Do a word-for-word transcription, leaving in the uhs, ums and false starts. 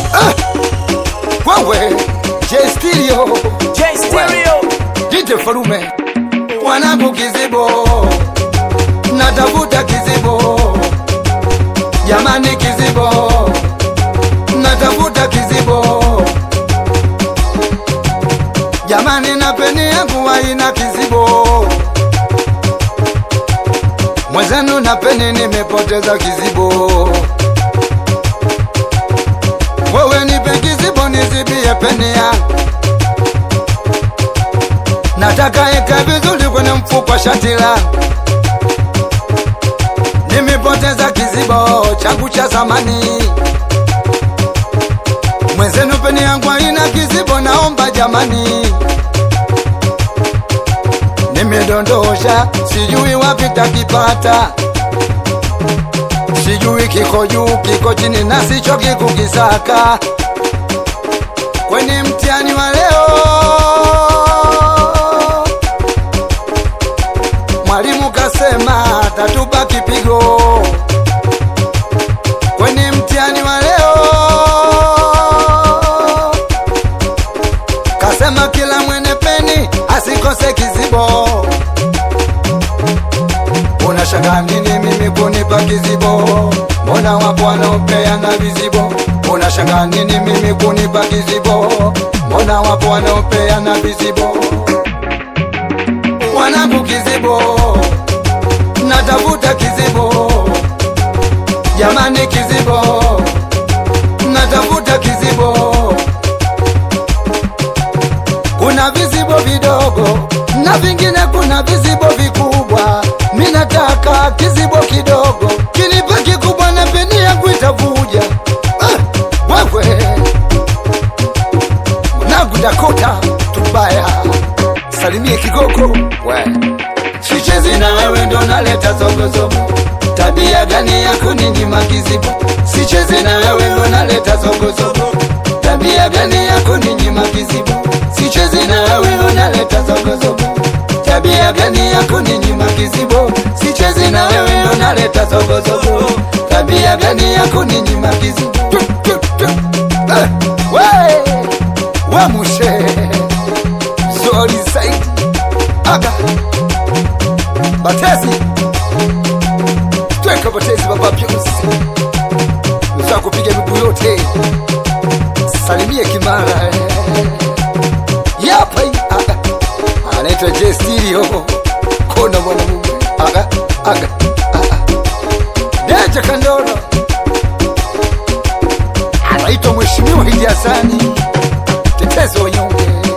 Ah! Wewe J Stereo, J Stereo, Dite Farume, wanangu kizibo, natafuta kizibo, jamani kizibo, natafuta kizibo, jamani na peni yangu haina kizibo, mwenzenu na peni nimepoteza kizibo. Wewe nipe kizibo nizibie peni yangu, nataka eka vizuri kwenye mfuko shati langu. Nimepoteza kizibo changu cha zamani, mwenzenu peni yangu haina kizibo, naomba jamani. Nimedondosha sijui wapi takipata, sijui kiko juu kiko chini na sichoki kukisaka. Kwenye mtihani wa leo mwalimu kasema tatupa kipigo. Kwenye mtihani wa leo kasema kila mwene peni asikose kizibo. Unashangaa nini mimi kunipa kizibo? Mbona wapo wanaopeana vizibo? Unashangaa nini mimi kunipa kizibo? Mbona wapo wanaopeana vizibo? Wanangu kizibo, natafuta kizibo, jamani kizibo, natafuta kizibo. Kuna vizibo vidogo na vingine kuna vizibo vikubwa. Mimi nataka kizibo kidogo, kinipa kikubwa na peni yangu itavuja. Ah, wewe mwanangu Dakota Tubaya, salimie Kigogo. We sichezi na wewe ndo naleta zogozogo, tabia gani ya kuninyima kizibo? Sichezi na wewe ndo naleta zogozogo, tabia gani ya kuninyima kizibo? Sichezi na wewe ndo naleta zogozogo, tabia gani ya kuninyima kizibo? Sichezi na wewe ndo naleta zogozogo, tabia gani ya kuninyima kizibo? Eh, we wa mushe Zori Saidi aga Batezi, tweka Batezi baba Piusi, nusa kupiga miguu yote, salimie Kimara yapa aga, anaitwa J Stereo kona mwana mume aga aga aga Deja Kandoro, anaitwa Mheshimiwa Idi Hasani, tetezi wanyonge.